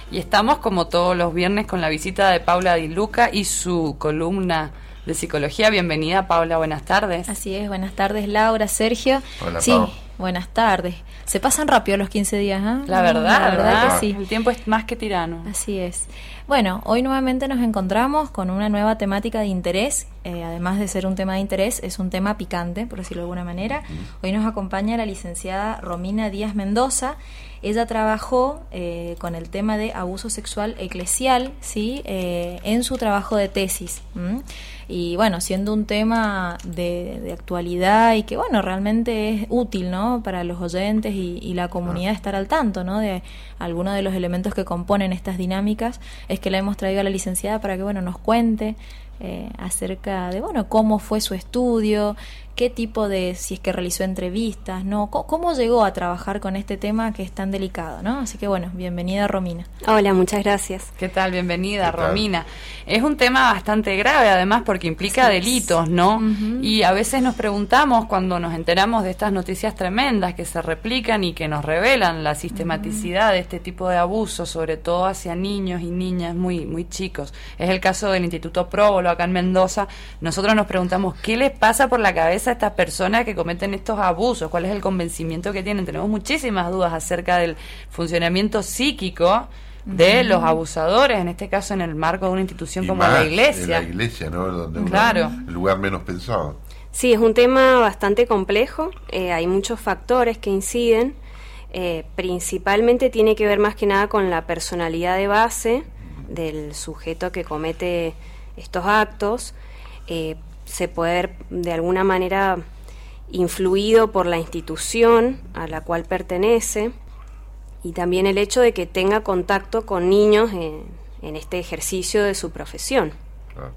Y estamos como todos los viernes con la visita de Paula Di Luca y su columna de psicología. Bienvenida, Paula, buenas tardes. Así es, buenas tardes, Laura, Sergio. Hola, sí, Pau. Buenas tardes. Se pasan rápido los 15 días, ¿eh? La verdad que sí. El tiempo es más que tirano. Así es. Bueno, hoy nuevamente nos encontramos con una nueva temática de interés. Además de ser un tema de interés, es un tema picante, por decirlo de alguna manera. Hoy nos acompaña la licenciada Romina Díaz Mendoza. Ella trabajó con el tema de abuso sexual eclesial, ¿sí? En su trabajo de tesis. Y bueno, siendo un tema de actualidad y que bueno, realmente es útil, ¿no? Para los oyentes y la comunidad estar al tanto, ¿no? De algunos de los elementos que componen estas dinámicas, es que la hemos traído a la licenciada para que bueno, nos cuente acerca de bueno, cómo fue su estudio, qué tipo de, si es que realizó entrevistas, ¿no? Cómo llegó a trabajar con este tema que es tan delicado, ¿no? Así que bueno, bienvenida, Romina. Hola, muchas gracias. ¿Qué tal? Bienvenida, Romina. Es un tema bastante grave, además, porque implica delitos, ¿no? Y a veces nos preguntamos, cuando nos enteramos de estas noticias tremendas que se replican y que nos revelan la sistematicidad de este tipo de abusos, sobre todo hacia niños y niñas muy, muy chicos. Es el caso del Instituto Próbolo, acá en Mendoza. Nosotros nos preguntamos, ¿qué les pasa por la cabeza a estas personas que cometen estos abusos? ¿Cuál es el convencimiento que tienen? Tenemos muchísimas dudas acerca del funcionamiento psíquico de los abusadores, en este caso en el marco de una institución como la Iglesia. En la Iglesia, ¿no? Donde claro. El lugar menos pensado. Sí, es un tema bastante complejo, hay muchos factores que inciden, principalmente tiene que ver más que nada con la personalidad de base del sujeto que comete estos actos. Se puede ver de alguna manera influido por la institución a la cual pertenece y también el hecho de que tenga contacto con niños en este ejercicio de su profesión. Claro.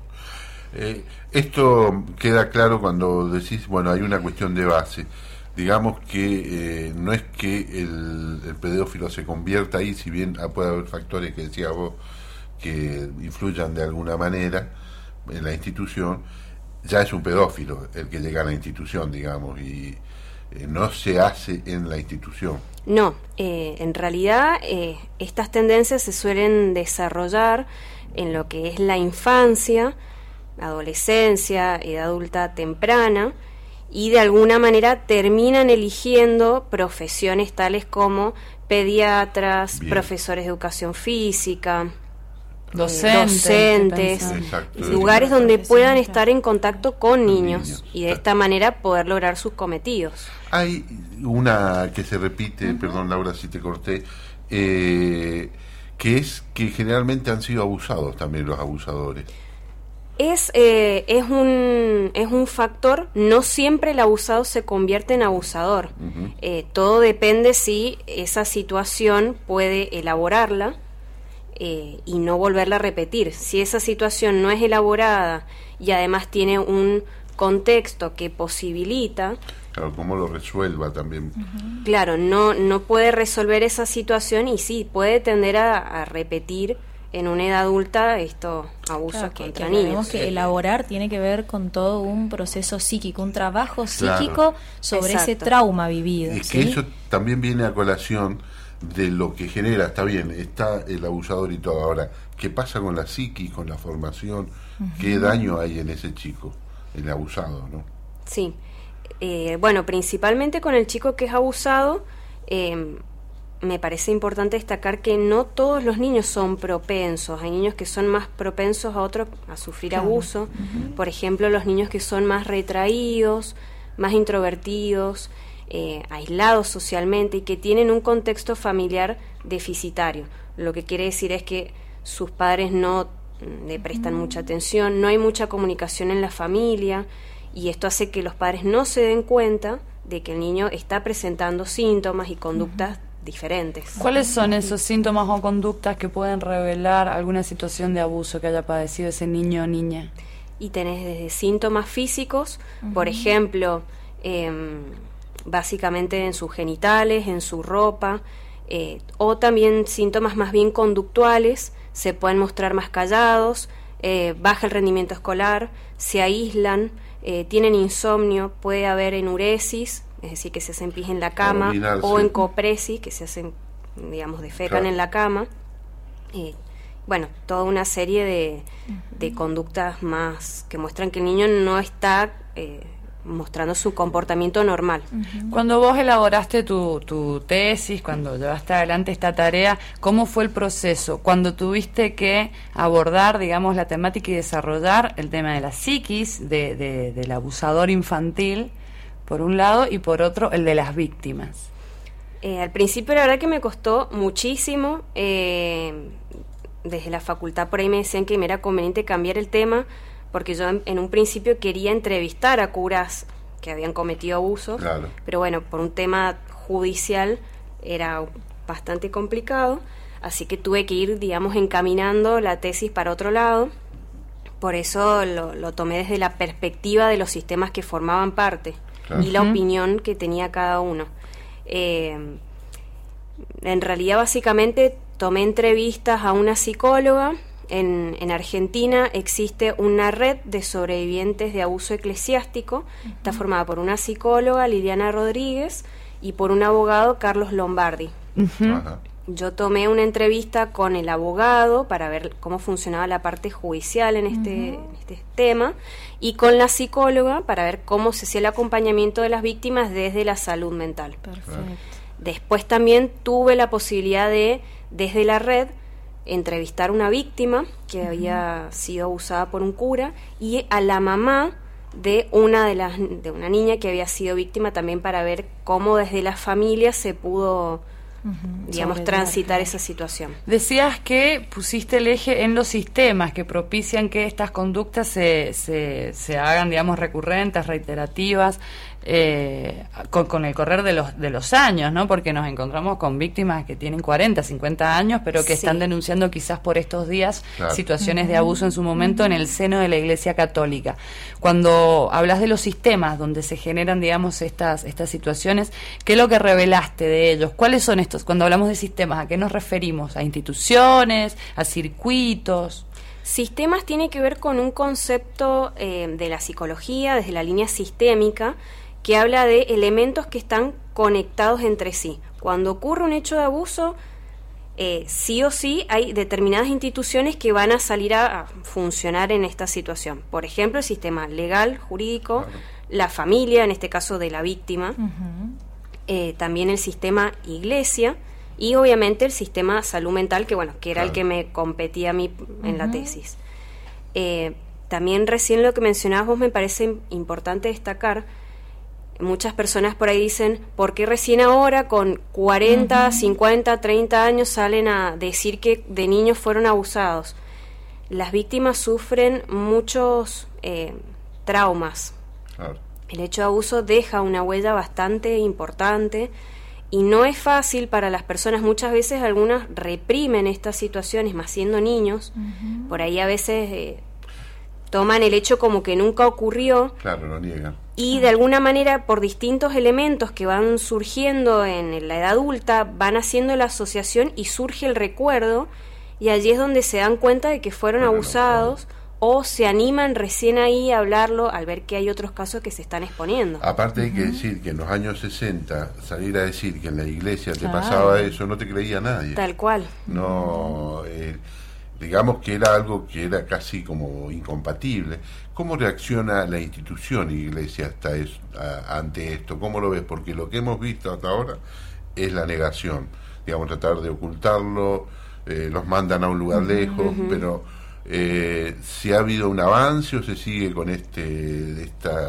Esto queda claro cuando decís, bueno, hay una cuestión de base. Digamos que no es que el pedófilo se convierta ahí, si bien puede haber factores que decías vos que influyan de alguna manera en la institución, ya es un pedófilo el que llega a la institución, digamos, y no se hace en la institución. No, en realidad estas tendencias se suelen desarrollar en lo que es la infancia, adolescencia, edad adulta temprana, y de alguna manera terminan eligiendo profesiones tales como pediatras, profesores de educación física, docentes, lugares donde puedan estar en contacto con niños y de esta manera poder lograr sus cometidos. Hay una que se repite, perdón Laura si te corté, que es que generalmente han sido abusados también los abusadores. Es un factor, no siempre el abusado se convierte en abusador. Todo depende si esa situación puede elaborarla y no volverla a repetir. Si esa situación no es elaborada y además tiene un contexto que posibilita... Claro, cómo lo resuelva también. Claro, no puede resolver esa situación y sí, puede tender a repetir en una edad adulta estos abusos contra niños. Tenemos que elaborar, tiene que ver con todo un proceso psíquico, un trabajo psíquico sobre ese trauma vivido. Es que eso también viene a colación de lo que genera, está bien, está el abusador y todo. Ahora, ¿qué pasa con la psiquis, con la formación? ¿Qué daño hay en ese chico, el abusado, no? Sí, bueno, principalmente con el chico que es abusado, me parece importante destacar que no todos los niños son propensos. Hay niños que son más propensos a sufrir abuso. Por ejemplo, los niños que son más retraídos, más introvertidos, aislados socialmente y que tienen un contexto familiar deficitario. Lo que quiere decir es que sus padres no le prestan mucha atención, no hay mucha comunicación en la familia y esto hace que los padres no se den cuenta de que el niño está presentando síntomas y conductas diferentes. ¿Cuáles son esos síntomas o conductas que pueden revelar alguna situación de abuso que haya padecido ese niño o niña? Y tenés desde síntomas físicos, por ejemplo, básicamente en sus genitales, en su ropa, o también síntomas más bien conductuales, se pueden mostrar más callados, baja el rendimiento escolar, se aíslan, tienen insomnio, puede haber enuresis, es decir, que se hacen pis en la cama, o en copresis, que se hacen, digamos, defecan en la cama, bueno, toda una serie de conductas más que muestran que el niño no está mostrando su comportamiento normal. Cuando vos elaboraste tu tesis, cuando llevaste adelante esta tarea, ¿cómo fue el proceso? Cuando tuviste que abordar, digamos, la temática y desarrollar el tema de la psiquis, del abusador infantil, por un lado, y por otro, el de las víctimas. Al principio la verdad que me costó muchísimo. Desde la facultad por ahí me decían que me era conveniente cambiar el tema, porque yo en un principio quería entrevistar a curas que habían cometido abusos, claro. Pero bueno, por un tema judicial era bastante complicado, así que tuve que ir, digamos, encaminando la tesis para otro lado. Por eso lo tomé desde la perspectiva de los sistemas que formaban parte, claro. Y la opinión que tenía cada uno. En realidad, básicamente, tomé entrevistas a una psicóloga. En Argentina existe una red de sobrevivientes de abuso eclesiástico. Está formada por una psicóloga, Liliana Rodríguez, y por un abogado, Carlos Lombardi. Yo tomé una entrevista con el abogado para ver cómo funcionaba la parte judicial en este tema, y con la psicóloga para ver cómo se hacía el acompañamiento de las víctimas desde la salud mental. Perfecto. Después también tuve la posibilidad de, desde la red, entrevistar a una víctima que había sido abusada por un cura, y a la mamá de una niña que había sido víctima, también para ver cómo desde la familia se pudo, digamos, transitar esa situación. Decías que pusiste el eje en los sistemas que propician que estas conductas se hagan, digamos, recurrentes, reiterativas, con el correr de los años, ¿no? Porque nos encontramos con víctimas que tienen 40, 50 años, pero que están denunciando quizás por estos días, claro, situaciones de abuso en su momento en el seno de la Iglesia Católica. Cuando hablas de los sistemas donde se generan, digamos, estas situaciones, ¿qué es lo que revelaste de ellos? ¿Cuáles son estos? Cuando hablamos de sistemas, ¿a qué nos referimos? ¿A instituciones? ¿A circuitos? Sistemas tiene que ver con un concepto de la psicología, desde la línea sistémica, que habla de elementos que están conectados entre sí. Cuando ocurre un hecho de abuso, sí o sí hay determinadas instituciones que van a salir a funcionar en esta situación. Por ejemplo, el sistema legal, jurídico, la familia, en este caso de la víctima, también el sistema iglesia, y obviamente el sistema salud mental, que bueno, que era el que me competía a mí en la tesis. También recién lo que mencionabas vos me parece importante destacar. Muchas personas por ahí dicen, ¿por qué recién ahora con 40, 50, 30 años salen a decir que de niños fueron abusados? Las víctimas sufren muchos traumas. Claro. El hecho de abuso deja una huella bastante importante y no es fácil para las personas. Muchas veces algunas reprimen estas situaciones, más siendo niños. Por ahí a veces toman el hecho como que nunca ocurrió. Claro, lo niegan. Y de alguna manera, por distintos elementos que van surgiendo en la edad adulta, van haciendo la asociación y surge el recuerdo, y allí es donde se dan cuenta de que fueron abusados, o se animan recién ahí a hablarlo al ver que hay otros casos que se están exponiendo. Aparte hay que decir que en los años 60 salir a decir que en la iglesia te pasaba eso, no te creía nadie. Tal cual. No, digamos que era algo que era casi como incompatible. ¿Cómo reacciona la institución iglesia ante esto? ¿Cómo lo ves? Porque lo que hemos visto hasta ahora es la negación. Digamos, tratar de ocultarlo, los mandan a un lugar lejos, pero si ha habido un avance o se sigue con este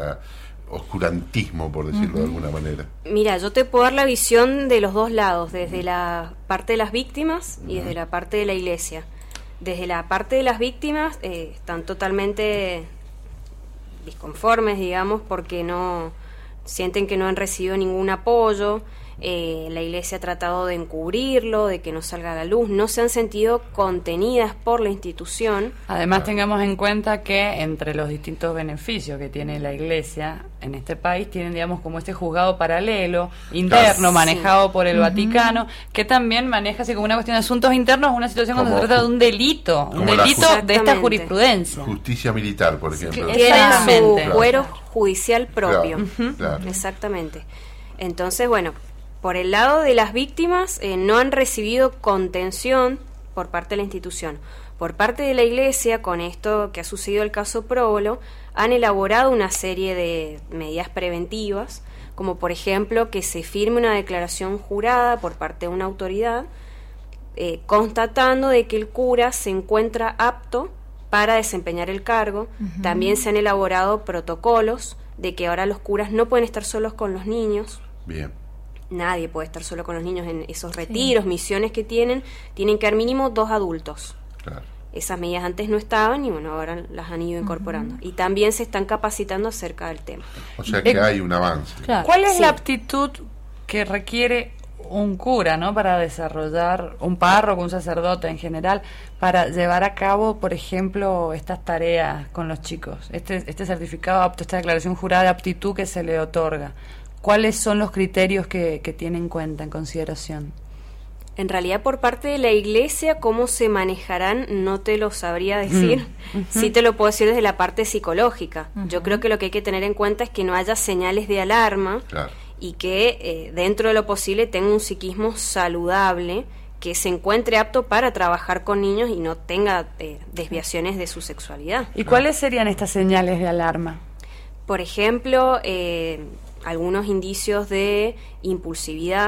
oscurantismo, por decirlo de alguna manera. Mira, yo te puedo dar la visión de los dos lados, desde la parte de las víctimas y desde la parte de la iglesia. Desde la parte de las víctimas están totalmente disconformes, digamos, porque no sienten que no han recibido ningún apoyo. La iglesia ha tratado de encubrirlo, de que no salga a la luz, no se han sentido contenidas por la institución. Además, tengamos en cuenta que entre los distintos beneficios que tiene la iglesia en este país, tienen, digamos, como este juzgado paralelo, interno, manejado por el Vaticano, que también maneja así como una cuestión de asuntos internos, una situación cuando se trata de un delito de esta jurisprudencia. Justicia militar, por ejemplo. Tiene su fuero judicial propio. Claro. Exactamente. Entonces, bueno, por el lado de las víctimas no han recibido contención por parte de la institución. Por parte de la Iglesia, con esto que ha sucedido el caso Próbolo, han elaborado una serie de medidas preventivas, como por ejemplo que se firme una declaración jurada por parte de una autoridad constatando de que el cura se encuentra apto para desempeñar el cargo. También se han elaborado protocolos de que ahora los curas no pueden estar solos con los niños. Bien. Nadie puede estar solo con los niños en esos retiros, misiones que tienen que haber mínimo 2 adultos. Claro. Esas medidas antes no estaban y bueno, ahora las han ido incorporando. Y también se están capacitando acerca del tema. O sea que hay un avance. Claro. ¿Cuál es la aptitud que requiere un cura, ¿no?, para desarrollar, un párroco, un sacerdote en general, para llevar a cabo, por ejemplo, estas tareas con los chicos? Este certificado apto, esta declaración jurada de aptitud que se le otorga, ¿cuáles son los criterios que tiene en cuenta, en consideración? En realidad, por parte de la Iglesia, cómo se manejarán no te lo sabría decir. Sí te lo puedo decir desde la parte psicológica. Yo creo que lo que hay que tener en cuenta es que no haya señales de alarma. Claro. Y que dentro de lo posible tenga un psiquismo saludable, que se encuentre apto para trabajar con niños y no tenga desviaciones de su sexualidad. ¿Y cuáles serían estas señales de alarma? Por ejemplo, algunos indicios de impulsividad,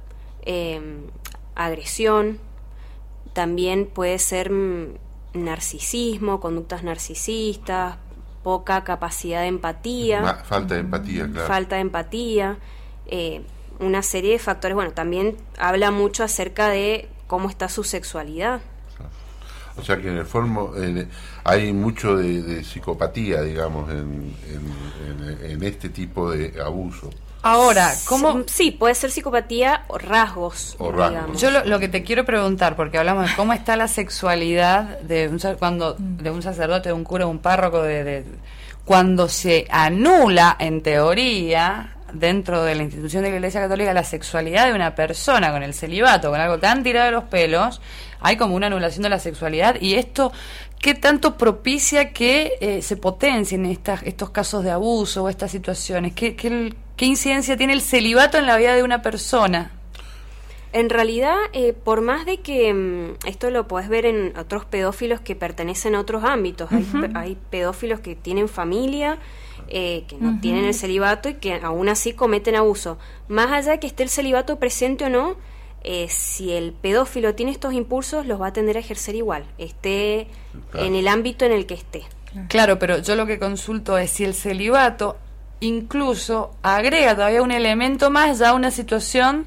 agresión, también puede ser narcisismo, conductas narcisistas, poca capacidad de empatía. Falta de empatía, claro. Falta de empatía, una serie de factores. Bueno, también habla mucho acerca de cómo está su sexualidad. O sea que en el fondo hay mucho de psicopatía, digamos, en este tipo de abuso. Ahora, ¿cómo? Sí, puede ser psicopatía o rasgos. Digamos. Yo lo que te quiero preguntar, porque hablamos de cómo está la sexualidad de un sacerdote, de un cura, de un párroco, cuando se anula, en teoría, dentro de la institución de la Iglesia Católica, la sexualidad de una persona con el celibato, con algo tan tirado de los pelos, hay como una anulación de la sexualidad. Y esto, ¿qué tanto propicia que se potencien estos casos de abuso o estas situaciones? ¿Qué incidencia tiene el celibato en la vida de una persona? En realidad, por más de que esto lo podés ver en otros pedófilos que pertenecen a otros ámbitos, hay pedófilos que tienen familia, que no tienen el celibato y que aún así cometen abuso. Más allá de que esté el celibato presente o no, si el pedófilo tiene estos impulsos, los va a tender a ejercer igual, esté en el ámbito en el que esté. Claro, pero yo lo que consulto es si el celibato incluso agrega todavía un elemento más, ya una situación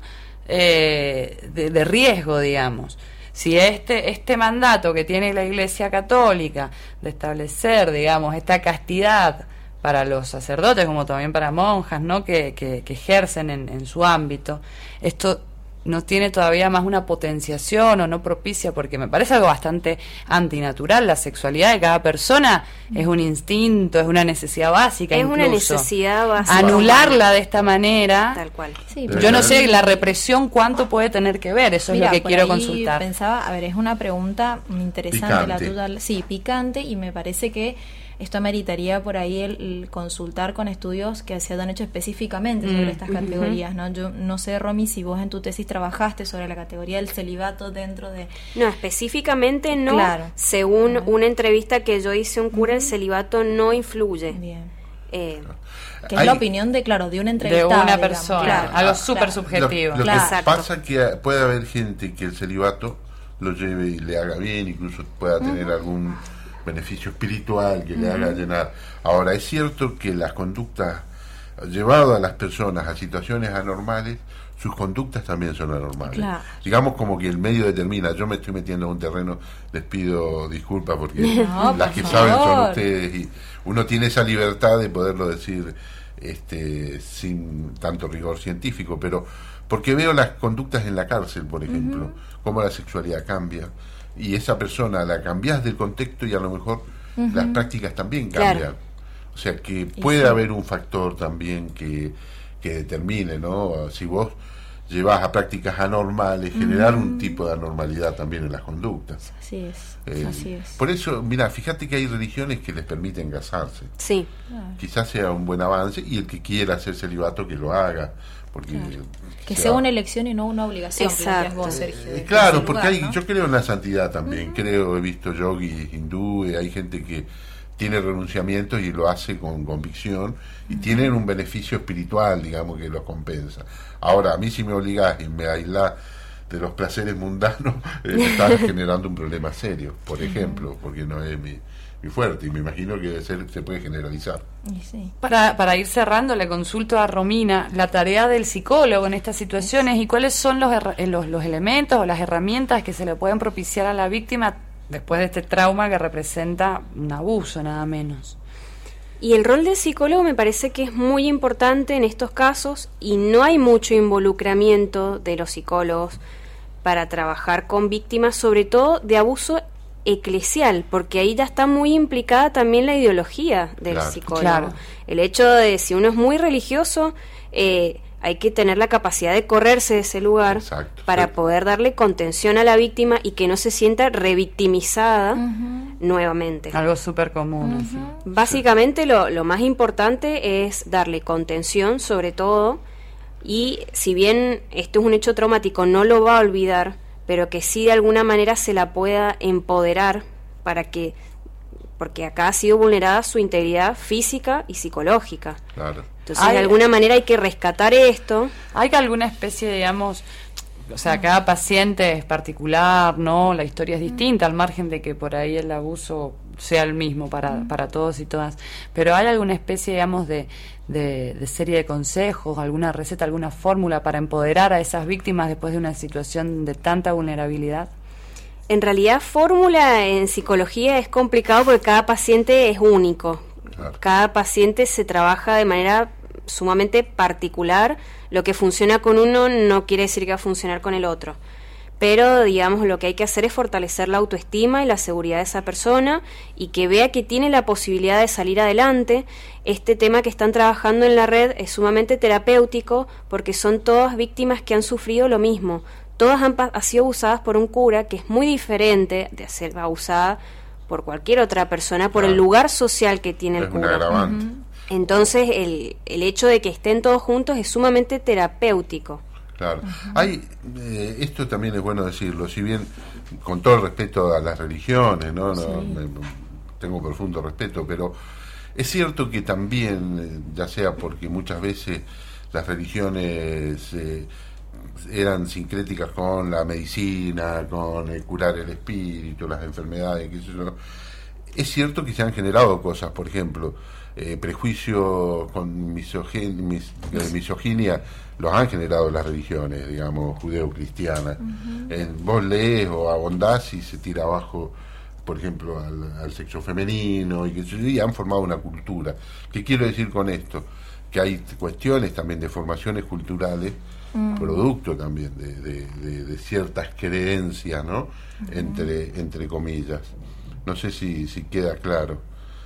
de riesgo, digamos. Si este mandato que tiene la Iglesia Católica de establecer, digamos, esta castidad para los sacerdotes como también para monjas, ¿no?, que ejercen en su ámbito, esto no tiene todavía más una potenciación o no propicia, porque me parece algo bastante antinatural. La sexualidad de cada persona es un instinto, es una necesidad básica. Es una necesidad básica. Anularla de esta manera, tal cual. Sí, yo no sé la represión cuánto puede tener que ver, eso es lo que quiero consultar. Pensaba, a ver, es una pregunta interesante, picante. la tuya, sí, picante, y me parece que esto ameritaría por ahí el consultar con estudios que se han hecho específicamente sobre estas categorías, ¿no? Yo no sé, Romy, si vos en tu tesis trabajaste sobre la categoría del celibato dentro de... No, específicamente no. Claro. Según una entrevista que yo hice a un cura, el celibato no influye. Bien. Que es la opinión de un entrevistado. De una digamos. persona, Claro, algo súper subjetivo. Lo que pasa es que puede haber gente que el celibato lo lleve y le haga bien, incluso pueda tener algún beneficio espiritual que le haga llenar. Ahora, es cierto que las conductas llevadas a las personas a situaciones anormales, sus conductas también son anormales. Claro. Digamos como que el medio determina. Yo me estoy metiendo en un terreno, les pido disculpas porque las que saben son ustedes, y uno tiene esa libertad de poderlo decir sin tanto rigor científico, pero porque veo las conductas en la cárcel, por ejemplo, cómo la sexualidad cambia, y esa persona la cambias del contexto y a lo mejor las prácticas también cambian. Claro. O sea que puede haber un factor también que determine, ¿no? Si vos llevas a prácticas anormales, generar un tipo de anormalidad también en las conductas. Así es, así es. Por eso, mira, fíjate que hay religiones que les permiten casarse. Sí. Quizás sea un buen avance, y el que quiera hacer celibato que lo haga. Porque que sea una elección y no una obligación. Exacto. Vos, Sergio, claro, porque lugar, ¿no? yo creo en la santidad también. He visto yogis hindúes, hay gente que tiene renunciamientos y lo hace con convicción y tienen un beneficio espiritual, digamos, que lo compensa. Ahora, a mí si me obligás y me aislás de los placeres mundanos, estás generando un problema serio, por ejemplo, porque no es mi fuerte, y me imagino que se puede generalizar. Sí. Para ir cerrando, le consulto a Romina la tarea del psicólogo en estas situaciones y cuáles son los elementos o las herramientas que se le pueden propiciar a la víctima después de este trauma que representa un abuso, nada menos. Y el rol del psicólogo me parece que es muy importante en estos casos, y no hay mucho involucramiento de los psicólogos para trabajar con víctimas, sobre todo de abuso eclesial, porque ahí ya está muy implicada también la ideología del psicólogo. Claro. El hecho de, si uno es muy religioso, hay que tener la capacidad de correrse de ese lugar. Exacto, para poder darle contención a la víctima y que no se sienta revictimizada nuevamente. Algo súper común. Así. Básicamente lo más importante es darle contención, sobre todo, y si bien esto es un hecho traumático, no lo va a olvidar, pero que sí de alguna manera se la pueda empoderar porque acá ha sido vulnerada su integridad física y psicológica. Claro. Entonces, de alguna manera hay que rescatar esto. ¿Hay alguna especie, digamos, o sea, cada paciente es particular, ¿no? La historia es distinta, al margen de que por ahí el abuso sea el mismo para todos y todas, pero ¿hay alguna especie, digamos, de serie de consejos, alguna receta, alguna fórmula para empoderar a esas víctimas después de una situación de tanta vulnerabilidad? En realidad, fórmula en psicología es complicado porque cada paciente es único. Claro. Cada paciente se trabaja de manera sumamente particular. Lo que funciona con uno no quiere decir que va a funcionar con el otro. Pero, digamos, lo que hay que hacer es fortalecer la autoestima y la seguridad de esa persona y que vea que tiene la posibilidad de salir adelante. Este tema que están trabajando en la red es sumamente terapéutico porque son todas víctimas que han sufrido lo mismo. Todas han sido abusadas por un cura, que es muy diferente de ser abusada por cualquier otra persona, por el lugar social que tiene el cura. Es un agravante. Entonces, el hecho de que estén todos juntos es sumamente terapéutico. Claro. Hay esto también es bueno decirlo, si bien con todo el respeto a las religiones, ¿no? Tengo profundo respeto, pero es cierto que también, ya sea porque muchas veces las religiones eran sincréticas con la medicina, con el curar el espíritu, las enfermedades, qué sé yo. Es cierto que se han generado cosas, por ejemplo, prejuicios con misoginia los han generado las religiones, digamos, judeo-cristianas. Vos lees o abondás y se tira abajo, por ejemplo, al sexo femenino, y han formado una cultura. ¿Qué quiero decir con esto? Que hay cuestiones también de formaciones culturales, producto también de ciertas creencias, ¿no? Entre comillas. No sé si queda claro.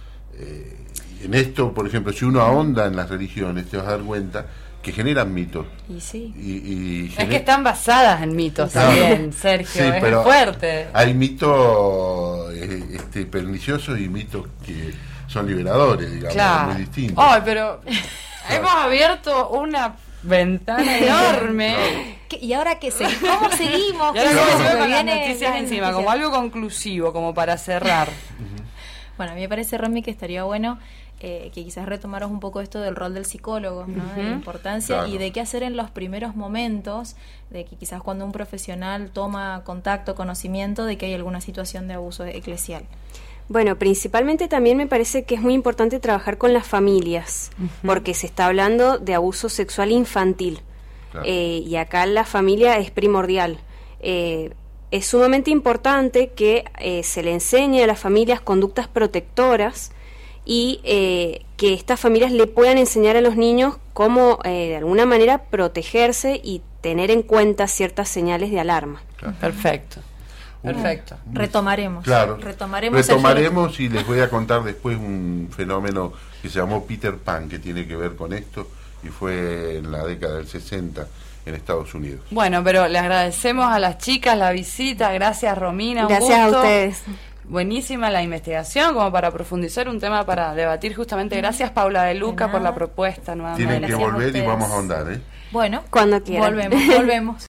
En esto, por ejemplo, si uno ahonda en las religiones, te vas a dar cuenta que generan mitos. Y sí. Es que están basadas en mitos también, Sergio, sí, es pero fuerte. Hay mitos perniciosos y mitos que son liberadores, digamos, claro. Muy distintos. Ay, pero hemos abierto una ventana enorme. ¿Y ahora qué seguimos? ¿Cómo seguimos? Y ahora vamos con las noticias encima, como algo conclusivo, como para cerrar. Bueno, a mí me parece, Romy, que estaría bueno que quizás retomaros un poco esto del rol del psicólogo, ¿no? De la importancia y de qué hacer en los primeros momentos, de que quizás cuando un profesional toma contacto, conocimiento de que hay alguna situación de abuso eclesial. Bueno, principalmente también me parece que es muy importante trabajar con las familias, porque se está hablando de abuso sexual infantil, claro. Y acá la familia es primordial. Es sumamente importante que se le enseñe a las familias conductas protectoras y que estas familias le puedan enseñar a los niños cómo de alguna manera protegerse y tener en cuenta ciertas señales de alarma. Claro. Perfecto. Retomaremos. Claro. Retomaremos y les voy a contar después un fenómeno que se llamó Peter Pan, que tiene que ver con esto, y fue en la década del 60 en Estados Unidos. Bueno, pero le agradecemos a las chicas la visita. Gracias, Romina. Gracias a ustedes. Buenísima la investigación, como para profundizar un tema para debatir justamente. Gracias, Paula de Luca, por la propuesta nuevamente. Tienen que volver y vamos a ahondar, ¿eh? Bueno, cuando quieran. Volvemos.